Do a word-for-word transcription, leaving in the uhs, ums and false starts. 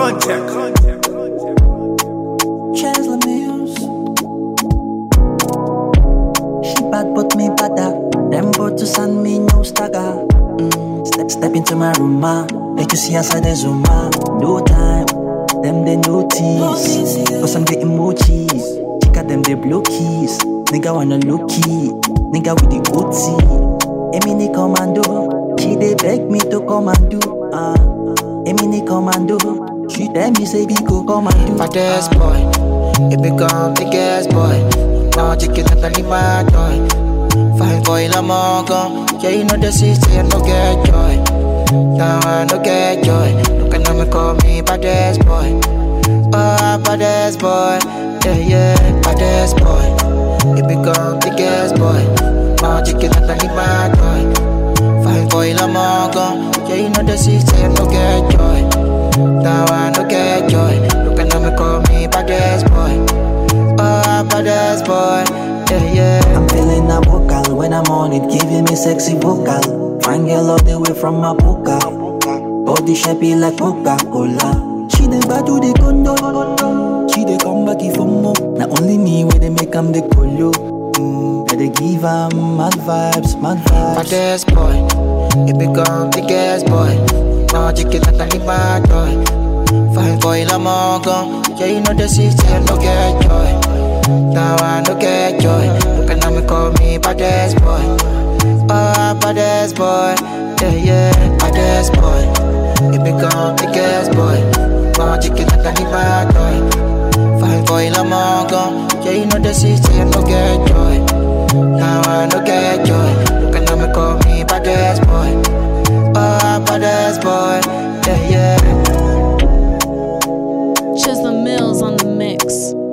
contact. Chesla Mills. She bad but me badder. Them both to send me no stagger. Mm. Step step into my room, ma. Make you see outside the zoom, ma. No time. Them they notice. Cause I'm getting emojis. Check out them they blow keys. Nigga wanna look key. Nigga with the O T. Emini commando. She they beg me to come and do. Uh. Emini commando. She tell me say we go come and do. Baddest boy, it become the gas boy. Now chicken and the my toy. Fine boy la mongo. Yeah, you know the city and no get joy. Now I no get joy. Look at me call me baddest boy. Oh, baddest boy. Yeah, yeah, baddest boy. It become the gas boy. Now chicken and the my toy. Fine boy la mongo. Yeah, you know the city and no get joy. Now I no get joy. Look at me call me baddest boy. Oh, baddest boy. Yeah, yeah. I'm feeling a vocal when I'm on it, giving me sexy vocal. Fine girl all the way from my boca. Body shapey like Coca-Cola. She the bad to the condo. She the come back if I'm more. Not only me where they make 'em the colo. Mm, they give 'em mad vibes, mad vibes. Baddest boy, it become the gas boy. Now chicken and the my toy. Fine boy la mongo. Yeah, you know the city and no get joy. Now I no get joy. Look at me call me baddest boy. Oh, baddest boy. Yeah, yeah, baddest boy. It become the gas boy. Now chicken and the my toy. Fine boy la mongo. Yeah, you know the city and no get joy. Now I no get joy. Look at me call me baddest boy. Oh, baddest boy. Yeah, yeah. Chesla Mills on the mix.